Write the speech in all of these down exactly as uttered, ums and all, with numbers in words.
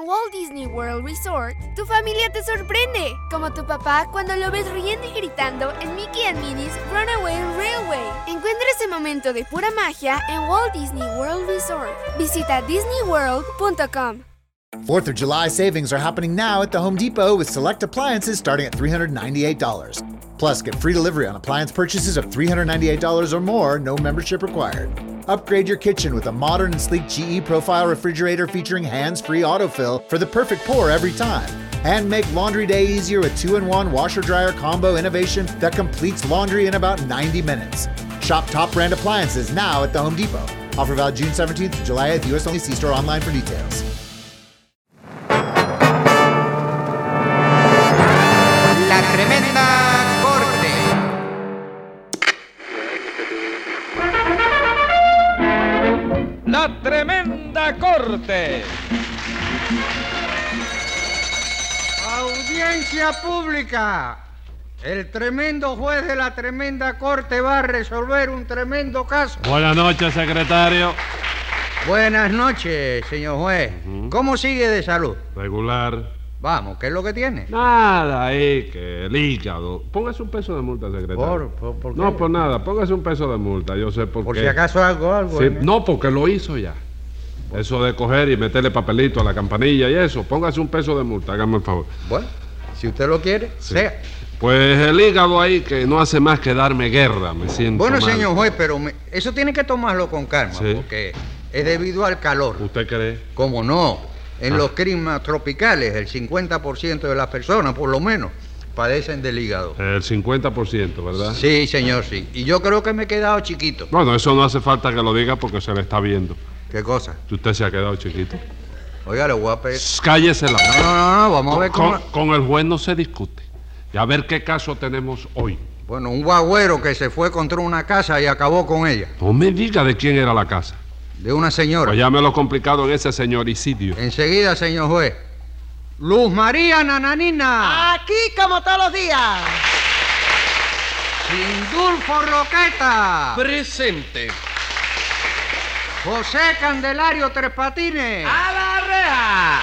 Walt Disney World Resort, tu familia te sorprende, como tu papá cuando lo ves riendo y gritando en Mickey and Minnie's Runaway Railway. Encuentra ese momento de pura magia en Walt Disney World Resort. Visita disney world punto com. fourth of July savings are happening now at the Home Depot with select appliances starting at three hundred ninety-eight dollars. Plus, get free delivery on appliance purchases of three hundred ninety-eight dollars or more, no membership required. Upgrade your kitchen with a modern and sleek G E Profile refrigerator featuring hands-free autofill for the perfect pour every time. And make laundry day easier with two in one washer-dryer combo innovation that completes laundry in about ninety minutes. Shop top brand appliances now at the Home Depot. Offer valid June seventeenth to July eighth, U S only. See store online for details. La Tremenda Corte. La Tremenda Corte. Audiencia pública. El tremendo juez de la Tremenda Corte va a resolver un tremendo caso. Buenas noches, secretario. Buenas noches, señor juez. Uh-huh. ¿Cómo sigue de salud? Regular. Vamos, ¿qué es lo que tiene? Nada, ahí, que el hígado. Póngase un peso de multa, secretario. ¿Por, por, por qué? No, por nada, póngase un peso de multa, yo sé por, por qué. Por si acaso algo, algo. Sí, ¿eh? no, porque lo hizo ya. Bueno. Eso de coger y meterle papelito a la campanilla y eso, póngase un peso de multa, hágame el favor. Bueno, si usted lo quiere, sí. Sea. Pues el hígado ahí que no hace más que darme guerra, me siento Bueno, mal. Señor juez, pero me, eso tiene que tomarlo con calma, sí. Porque es debido al calor. ¿Usted cree? ¿Cómo no? En ah. los climas tropicales, el cincuenta por ciento de las personas, por lo menos, padecen del hígado. El cincuenta por ciento, ¿verdad? Sí, señor, sí. Y yo creo que me he quedado chiquito. Bueno, eso no hace falta que lo diga porque se le está viendo. ¿Qué cosa? Que usted se ha quedado chiquito. Oiga, le voy a pedir... Cállese la boca. No, no, no, no, vamos a ver con, cómo... Con el juez no se discute. Y a ver qué caso tenemos hoy. Bueno, un guagüero que se fue contra una casa y acabó con ella. No me diga de quién era la casa. De una señora. Pues llámelo complicado en ese señoricidio. Enseguida, señor juez. Luz María Nananina. Aquí como todos los días. Sindulfo Roqueta. Presente. José Candelario Tres Patines. ¡A la reja!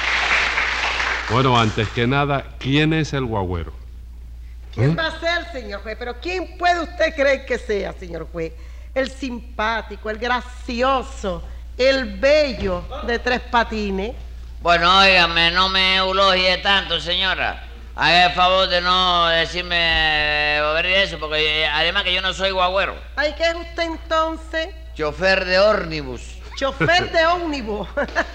Bueno, antes que nada, ¿quién es el guagüero? ¿Quién ¿Eh? va a ser, señor juez? Pero ¿quién puede usted creer que sea, señor juez? El simpático, el gracioso, el bello de Tres Patines. Bueno, óigame, no me eulogie tanto, señora. Haga el favor de no decirme eso, porque además que yo no soy guagüero. ¿Ay, qué es usted entonces? Chofer de ómnibus. Chofer de ómnibus.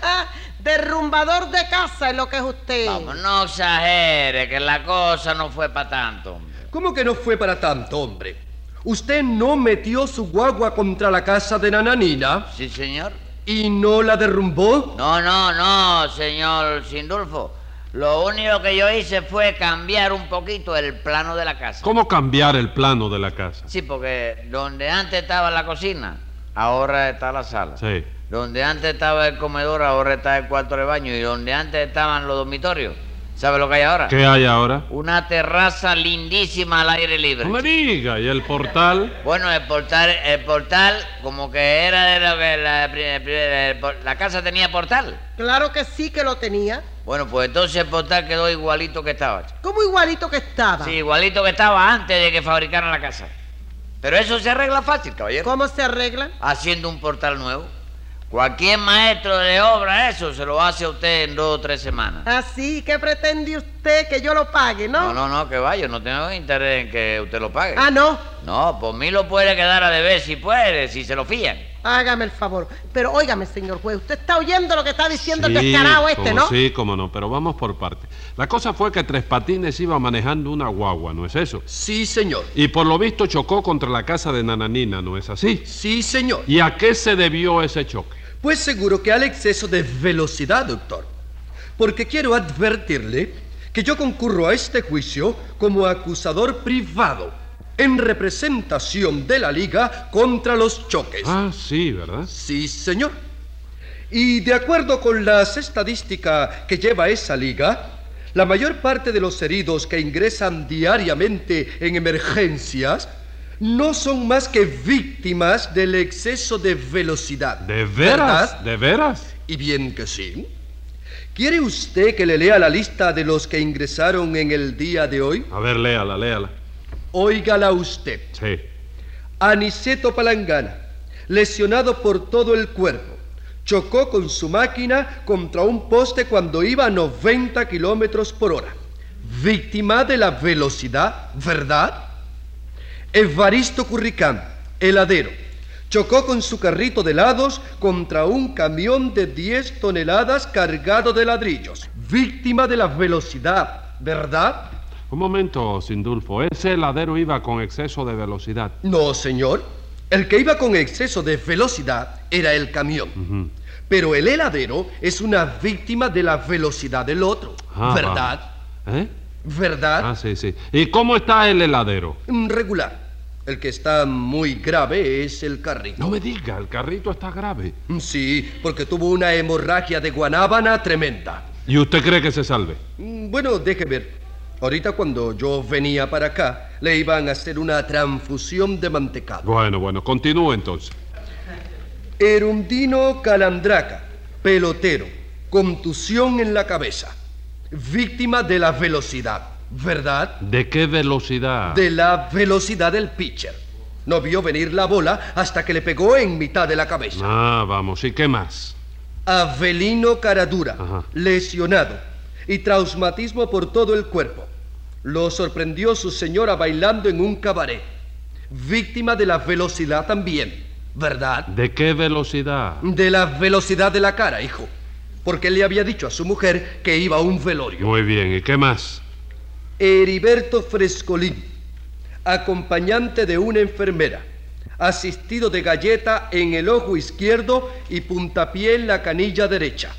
Derrumbador de casa es lo que es usted. Vamos, no exagere, que la cosa no fue para tanto, hombre. ¿Cómo que no fue para tanto, hombre? ¿Usted no metió su guagua contra la casa de Nananina? Sí, señor. ¿Y no la derrumbó? No, no, no, señor Sindulfo. Lo único que yo hice fue cambiar un poquito el plano de la casa. ¿Cómo cambiar el plano de la casa? Sí, porque donde antes estaba la cocina, ahora está la sala. Sí. Donde antes estaba el comedor, ahora está el cuarto de baño. Y donde antes estaban los dormitorios, ¿sabe lo que hay ahora? ¿Qué hay ahora? Una terraza lindísima al aire libre. No me diga, ¿y el portal? Bueno, el portal, el portal, como que era de lo que la, la, la casa tenía portal. Claro que sí que lo tenía. Bueno, pues entonces el portal quedó igualito que estaba. ¿Cómo igualito que estaba? Sí, igualito que estaba antes de que fabricaran la casa. Pero eso se arregla fácil, caballero. ¿Cómo se arregla? Haciendo un portal nuevo. Cualquier maestro de obra eso se lo hace a usted en dos o tres semanas. ¿Ah, sí? ¿Qué pretende usted que yo lo pague, no? No, no, no, que vaya, no tengo interés en que usted lo pague. Ah, ¿no? No, por mí lo puede quedar a deber si puede, si se lo fían. Hágame el favor. Pero óigame, señor juez, usted está oyendo lo que está diciendo sí, el descarado este, como ¿no? Sí, cómo no, pero vamos por partes. La cosa fue que Tres Patines iba manejando una guagua, ¿no es eso? Sí, señor. Y por lo visto chocó contra la casa de Nananina, ¿no es así? Sí, señor. ¿Y a qué se debió ese choque? Pues seguro que al exceso de velocidad, doctor. Porque quiero advertirle que yo concurro a este juicio como acusador privado en representación de la Liga contra los choques. Ah, sí, ¿verdad? Sí, señor. Y de acuerdo con las estadísticas que lleva esa Liga, la mayor parte de los heridos que ingresan diariamente en emergencias no son más que víctimas del exceso de velocidad. ¿De veras? ¿Verdad? ¿De veras? Y bien que sí. ¿Quiere usted que le lea la lista de los que ingresaron en el día de hoy? A ver, léala, léala. Óigala usted. Sí. Aniceto Palangana, lesionado por todo el cuerpo. Chocó con su máquina contra un poste cuando iba a noventa kilómetros por hora. Víctima de la velocidad, ¿verdad? Evaristo Curricán, heladero. Chocó con su carrito de helados contra un camión de diez toneladas cargado de ladrillos. Víctima de la velocidad, ¿verdad? Un momento, Sindulfo. Ese heladero iba con exceso de velocidad. No, señor. El que iba con exceso de velocidad era el camión. Uh-huh. Pero el heladero es una víctima de la velocidad del otro, Ah, ¿verdad? vamos. ¿Eh? ¿Verdad? Ah, sí, sí. ¿Y cómo está el heladero? Mm, Regular. El que está muy grave es el carrito. No me diga, el carrito está grave. Mm, Sí, porque tuvo una hemorragia de guanábana tremenda. ¿Y usted cree que se salve? Mm, Bueno, deje ver. Ahorita cuando yo venía para acá, le iban a hacer una transfusión de mantecado. Bueno, bueno, continúe entonces. Erundino Calandraca, pelotero, contusión en la cabeza. Víctima de la velocidad, ¿verdad? ¿De qué velocidad? De la velocidad del pitcher. No vio venir la bola hasta que le pegó en mitad de la cabeza. Ah, vamos, ¿y qué más? Avelino Caradura, Ajá. lesionado y traumatismo por todo el cuerpo. Lo sorprendió su señora bailando en un cabaret. Víctima de la velocidad también, ¿verdad? ¿De qué velocidad? De la velocidad de la cara, hijo. Porque él le había dicho a su mujer que iba a un velorio. Muy bien, ¿y qué más? Heriberto Frescolín, acompañante de una enfermera, asistido de galleta en el ojo izquierdo y puntapié en la canilla derecha.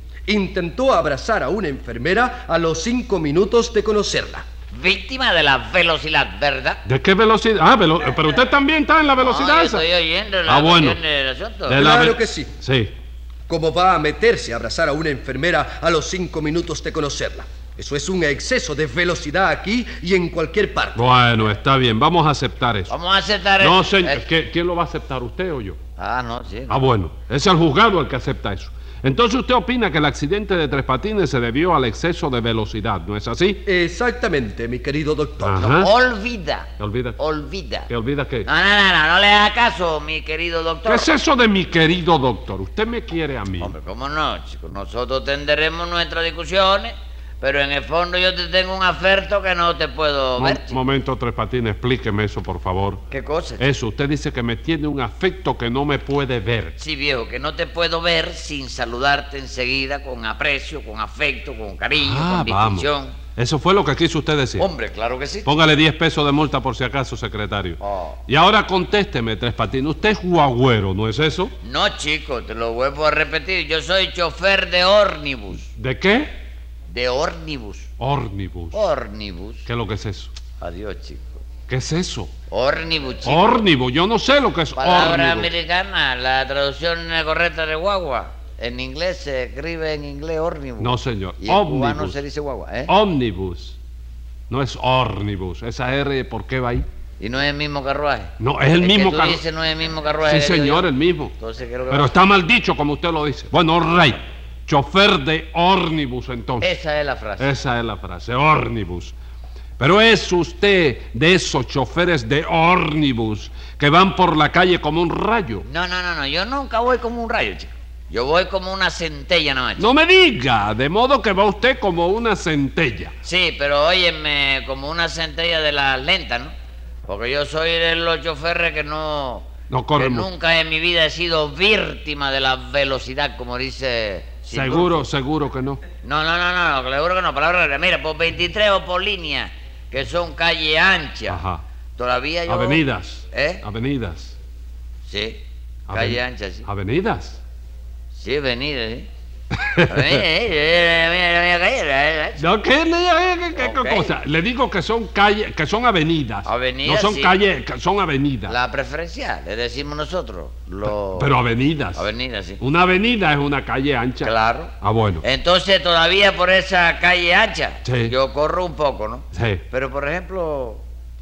Intentó abrazar a una enfermera a los cinco minutos de conocerla. Víctima de la velocidad, ¿verdad? ¿De qué velocidad? Ah, velo- pero usted también está en la velocidad No, yo esa. estoy oyendo la Ah, bueno. cuestión del asunto. De la Claro ve- que sí. Sí. ¿Cómo va a meterse a abrazar a una enfermera a los cinco minutos de conocerla? Eso es un exceso de velocidad aquí y en cualquier parte. Bueno, está bien, vamos a aceptar eso. Vamos a aceptar No, el- señor, el- ¿qué- ¿quién lo va a aceptar, usted o yo? Ah, no, sí. Ah, bueno, es el juzgado el que acepta eso. Entonces usted opina que el accidente de Tres Patines se debió al exceso de velocidad, ¿no es así? Exactamente, mi querido doctor. Ajá. Olvida. ¿Qué olvida? Olvida. ¿Qué olvida qué? No, no, no, no, no le haga caso, mi querido doctor. ¿Qué es eso de mi querido doctor? Usted me quiere a mí. Hombre, ¿cómo no, chicos? Nosotros tendremos nuestras discusiones, pero en el fondo yo te tengo un afecto que no te puedo Mo- ver, chico. momento, Tres Patines, explíqueme eso, por favor. ¿Qué cosa, chico? Eso, usted dice que me tiene un afecto que no me puede ver. Sí, viejo, que no te puedo ver sin saludarte enseguida con aprecio, con afecto, con cariño, Ah, con vamos. distinción. Eso fue lo que quiso usted decir. Hombre, claro que sí. Póngale diez pesos de multa por si acaso, secretario. Oh. Y ahora contésteme, Tres Patines. Usted es guagüero, ¿no es eso? No, chico, te lo vuelvo a repetir. Yo soy chofer de ómnibus. ¿De qué? De ómnibus. Ómnibus. Ómnibus. ¿Qué es lo que es eso? Adiós, chico. ¿Qué es eso? Ómnibus, chico. Ómnibus. Yo no sé lo que es Palabra ómnibus. americana, la traducción correcta de guagua. En inglés se escribe en inglés ómnibus. No, señor. Y en cubano Ómnibus. se dice guagua, ¿eh? Ómnibus. No es ómnibus. Esa R, ¿por qué va ahí? Y no es el mismo carruaje. No, es el que mismo tú carru- dices no es el mismo carruaje. Sí, que digo señor, yo. el mismo. Entonces, ¿qué es lo que Pero va? está mal dicho, como usted lo dice. Bueno, rey. Chofer de ómnibus, entonces. Esa es la frase. Esa es la frase, ómnibus. Pero es usted de esos choferes de ómnibus que van por la calle como un rayo. No, no, no, no. Yo nunca voy como un rayo, chico. Yo voy como una centella nada más, chico. No me diga, de modo que va usted como una centella. Sí, pero óyeme, como una centella de las lentas, ¿no? Porque yo soy de los choferes que no... No corre que mu- nunca en mi vida he sido víctima de la velocidad, como dice... Sindulfo. Seguro, seguro que no. No, no, no, no, no, seguro que no, palabra real. Mira, por veintitrés o por línea, que son calle ancha. Ajá. Todavía yo... Avenidas. ¿Eh? Avenidas. Sí, Aven- calle ancha, sí. Avenidas. Sí, avenida, sí. Avenida, sí, la mía- la mía calle, la- la- No, ¿qué, le- qué- qué- qué Ok. cosa? Le digo que son calles, que son avenidas. Avenidas, No son sí. calles, que son avenidas. La preferencial, le decimos nosotros. Los... Pero avenidas. Avenida, sí. Una avenida es una calle ancha. Claro. Ah, bueno. Entonces, todavía por esa calle ancha, Sí. yo corro un poco, ¿no? Sí. Pero, por ejemplo,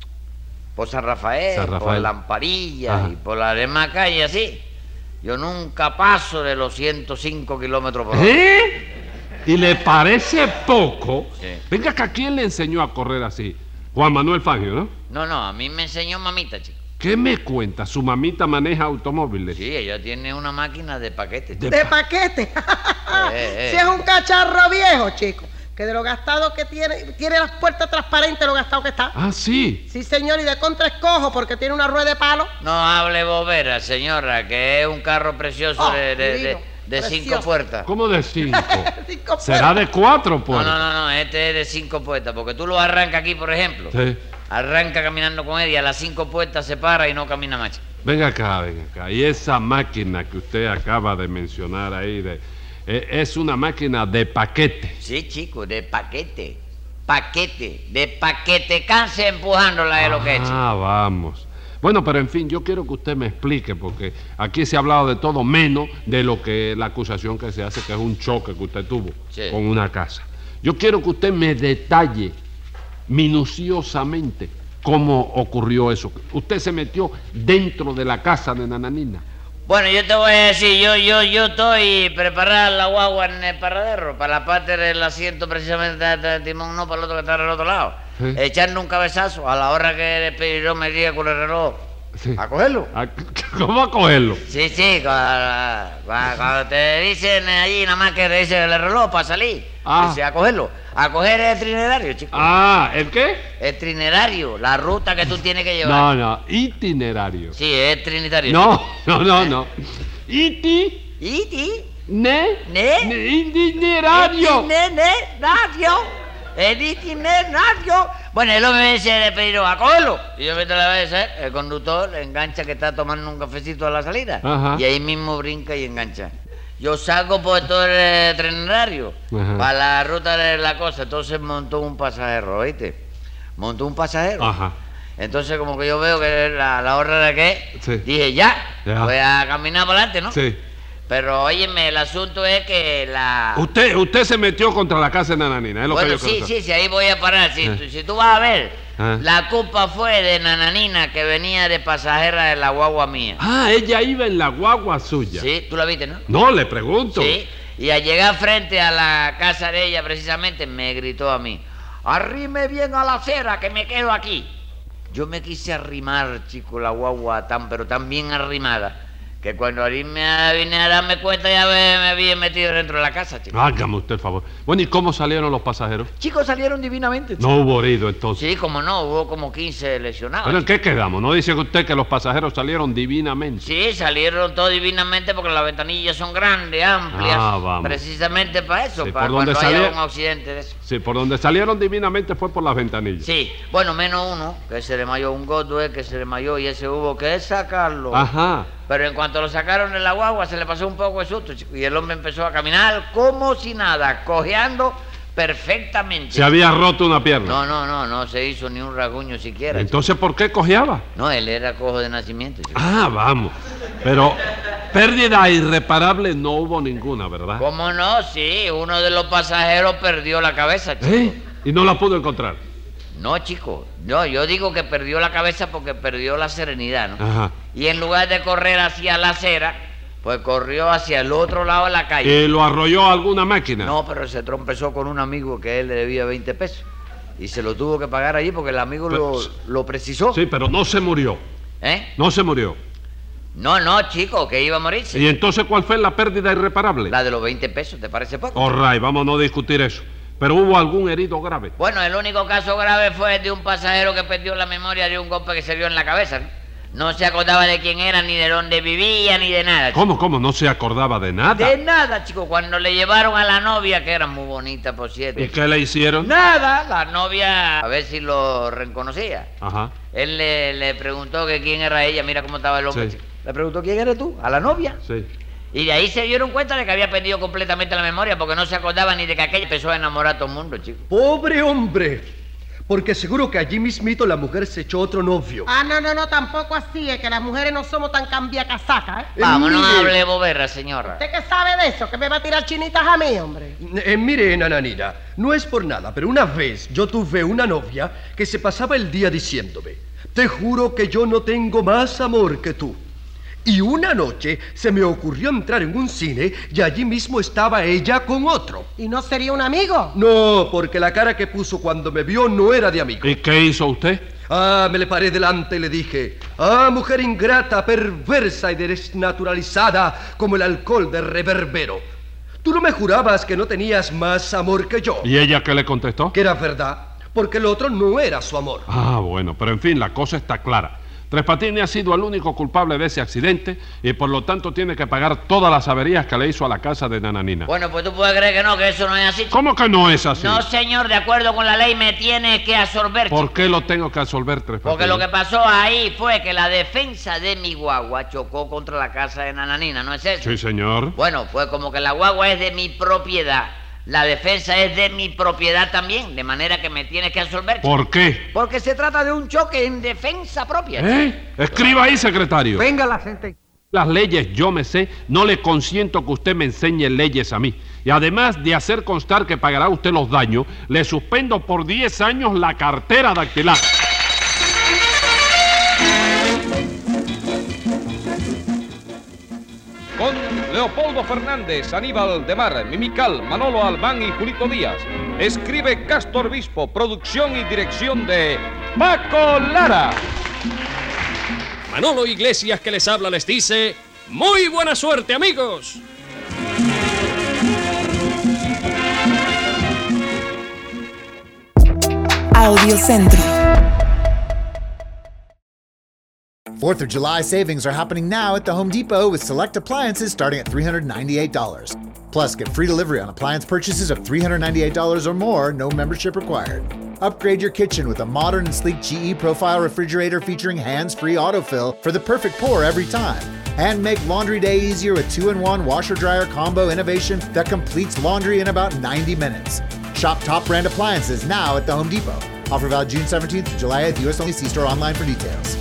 por San Rafael, San por Rafael. Lamparilla Ajá. y por las demás calles así, yo nunca paso de los ciento cinco kilómetros por hora. ¿Eh? ¿Y le parece poco? Sí. Venga, que ¿a quién le enseñó a correr así? Juan Manuel Fangio, ¿no? No, no, a mí me enseñó mamita, chico. ¿Qué me cuenta? ¿Su mamita maneja automóviles? Sí, ella tiene una máquina de paquete. De De paquete. Eh, eh. Si es un cacharro viejo, chico. Que de lo gastado que tiene, tiene las puertas transparentes, lo gastado que está. Ah, sí. Sí, señor, y de contra escojo porque tiene una rueda de palo. No hable bobera, señora, que es un carro precioso Oh, de, de, de- divino, de cinco precioso. puertas. ¿Cómo de cinco? Cinco ¿Será de cuatro, No, pues? no, no, no, este es de cinco puertas, porque tú lo arrancas aquí, por ejemplo. Sí. Arranca caminando con él y a las cinco puertas se para y no camina más. Venga acá, venga acá. Y esa máquina que usted acaba de mencionar ahí, de, eh, es una máquina de paquete. Sí, chico, de paquete. Paquete, de paquete. Canse empujándola es lo que es. Ah, vamos. Bueno, pero en fin, yo quiero que usted me explique, porque aquí se ha hablado de todo menos de lo que la acusación que se hace, que es un choque que usted tuvo Sí. con una casa. Yo quiero que usted me detalle minuciosamente cómo ocurrió eso. Usted se metió dentro de la casa de Nananina. Bueno, yo te voy a decir, yo, yo, yo estoy preparada la guagua en el paradero, para la parte del asiento precisamente del timón, no para el otro que está al otro lado. Sí. Echando un cabezazo a la hora que el pedirón me diga con el reloj. Sí. ¿A cogerlo? Ah, ¿Cómo a cogerlo? Sí, sí, cuando, cuando- cuando te dicen allí nada más que te dicen el reloj para salir. Ah. Dice, a cogerlo. A coger el trinerario, chico. Ah, ¿el qué? El trinerario, la ruta que tú tienes que llevar. No, no, itinerario. Sí, es trinitario. No, no, no, no. Iti, ¿Y ti? ne, ¿Ne? ne- itinerario. Itinerario. El itinerario. Bueno, el hombre me dice de pedirlo a cogerlo. Y yo meto la vez, ¿eh? El conductor le engancha que está tomando un cafecito a la salida. Ajá. Y ahí mismo brinca y engancha. Yo salgo por todo el eh, trinerario Ajá. para la ruta de la cosa. Entonces montó un pasajero, ¿oíste? Montó un pasajero. Ajá. Entonces, como que yo veo que la, la hora de que, Sí. dije, ya, Ya. voy a caminar para adelante, ¿no? Sí. Pero, óyeme, el asunto es que la... Usted, usted se metió contra la casa de Nananina, es lo Bueno, que yo sí, quiero sí, saber. sí, ahí voy a parar. Si, Eh. tú, si tú vas a ver, Ah. la culpa fue de Nananina, que venía de pasajera de la guagua mía. Ah, ella iba en la guagua suya. Sí, tú la viste, ¿no? No, le pregunto. Sí, y al llegar frente a la casa de ella, precisamente, me gritó a mí, arrime bien a la acera, que me quedo aquí. Yo me quise arrimar, chico, la guagua tan, pero tan bien arrimada, que cuando ahí me vine a darme cuenta ya me, me había metido dentro de la casa, chico. Hágame usted el favor. Bueno, ¿y cómo salieron los pasajeros? Chicos, salieron divinamente, chico. No hubo herido entonces. Sí, como no, hubo como quince lesionados. Bueno, ¿en qué quedamos? ¿No dice usted que los pasajeros salieron divinamente? Sí, salieron todos divinamente porque las ventanillas son grandes, amplias. Ah, vamos. Precisamente para eso, Sí, para por donde cuando haya salía- un accidente de eso. Sí, por donde salieron divinamente fue por las ventanillas. Sí, bueno, menos uno, que se le mayó un gordo, eh, que se le mayó y ese hubo que sacarlo. Ajá. Pero en cuanto lo sacaron de la guagua, se le pasó un poco de susto, chico, y el hombre empezó a caminar como si nada, cojeando perfectamente. Se había roto una pierna. No, no, no, no se hizo ni un rasguño siquiera. chico. Entonces, ¿por qué cojeaba? No, él era cojo de nacimiento, chico. Ah, vamos. Pero pérdida irreparable no hubo ninguna, ¿verdad? ¿Cómo no? Sí, uno de los pasajeros perdió la cabeza, chico. ¿Eh? Y no la pudo encontrar. No, chico, no, yo digo que perdió la cabeza porque perdió la serenidad, ¿no? Ajá. Y en lugar de correr hacia la acera, pues corrió hacia el otro lado de la calle. ¿Y lo arrolló alguna máquina? No, pero se trompezó con un amigo que él le debía veinte pesos. Y se lo tuvo que pagar allí porque el amigo Pero- lo, lo precisó. Sí, pero no se murió. ¿Eh? No se murió. No, no, chico, que iba a morirse. ¿Y entonces cuál fue la pérdida irreparable? La de los veinte pesos, ¿te parece poco? All right, vamos a no discutir eso. Pero hubo algún herido grave. Bueno, el único caso grave fue el de un pasajero que perdió la memoria de un golpe que se dio en la cabeza, ¿no? No se acordaba de quién era, ni de dónde vivía, ni de nada. chico. ¿Cómo, cómo? ¿No se acordaba de nada? De nada, chico. Cuando le llevaron a la novia, que era muy bonita, por cierto. ¿Y qué le hicieron? Nada, la novia, a ver si lo reconocía. Ajá. Él le, le preguntó que quién era ella, mira cómo estaba el hombre. Sí. chico. Le preguntó quién eres tú, a la novia. Sí. Y de ahí se dieron cuenta de que había perdido completamente la memoria porque no se acordaba ni de que aquella empezó a enamorar a todo el mundo, chico. Pobre hombre. Porque seguro que allí mismito la mujer se echó otro novio. Ah, no, no, no, tampoco así, es que las mujeres no somos tan cambiacasacas, ¿eh? Eh, Vamos, no mire. hable boberra, señora. ¿Usted qué sabe de eso? ¿Que me va a tirar chinitas a mí, hombre? Eh, mire, Nananina, no es por nada, pero una vez yo tuve una novia que se pasaba el día diciéndome, te juro que yo no tengo más amor que tú. Y una noche se me ocurrió entrar en un cine y allí mismo estaba ella con otro. ¿Y no sería un amigo? No, porque la cara que puso cuando me vio no era de amigo. ¿Y qué hizo usted? Ah, me le paré delante y le dije: ah, mujer ingrata, perversa y desnaturalizada como el alcohol de reverbero. Tú no me jurabas que no tenías más amor que yo. ¿Y ella qué le contestó? Que era verdad, porque el otro no era su amor. Ah, bueno, pero en fin, la cosa está clara. Tres Patines ha sido el único culpable de ese accidente y por lo tanto tiene que pagar todas las averías que le hizo a la casa de Nananina. Bueno, pues tú puedes creer que no, que eso no es así. ¿Cómo que no es así? No, señor, de acuerdo con la ley me tiene que absorber. ¿Por qué lo tengo que absorber, Tres Patines? Porque lo que pasó ahí fue que la defensa de mi guagua chocó contra la casa de Nananina, ¿no es eso? Sí, señor. Bueno, pues como que la guagua es de mi propiedad, la defensa es de mi propiedad también, de manera que me tienes que absorber. ¿Por qué? Porque se trata de un choque en defensa propia. ¿Eh? Escriba ahí, secretario. Venga la sentencia. Las leyes yo me sé, no le consiento que usted me enseñe leyes a mí. Y además de hacer constar que pagará usted los daños, le suspendo por diez años la cartera dactilar. Con Leopoldo Fernández, Aníbal de Mar, Mimical, Manolo Albán y Julito Díaz. Escribe Castor Bispo, producción y dirección de Paco Lara. Manolo Iglesias, que les habla, les dice: ¡muy buena suerte, amigos! Audiocentro. fourth of July savings are happening now at the Home Depot with select appliances starting at three hundred ninety-eight dollars. Plus, get free delivery on appliance purchases of three hundred ninety-eight dollars or more, no membership required. Upgrade your kitchen with a modern and sleek G E Profile refrigerator featuring hands-free autofill for the perfect pour every time. And make laundry day easier with two in one washer-dryer combo innovation that completes laundry in about ninety minutes. Shop top brand appliances now at the Home Depot. Offer valid June seventeenth to July eighth, U S only. See store online for details.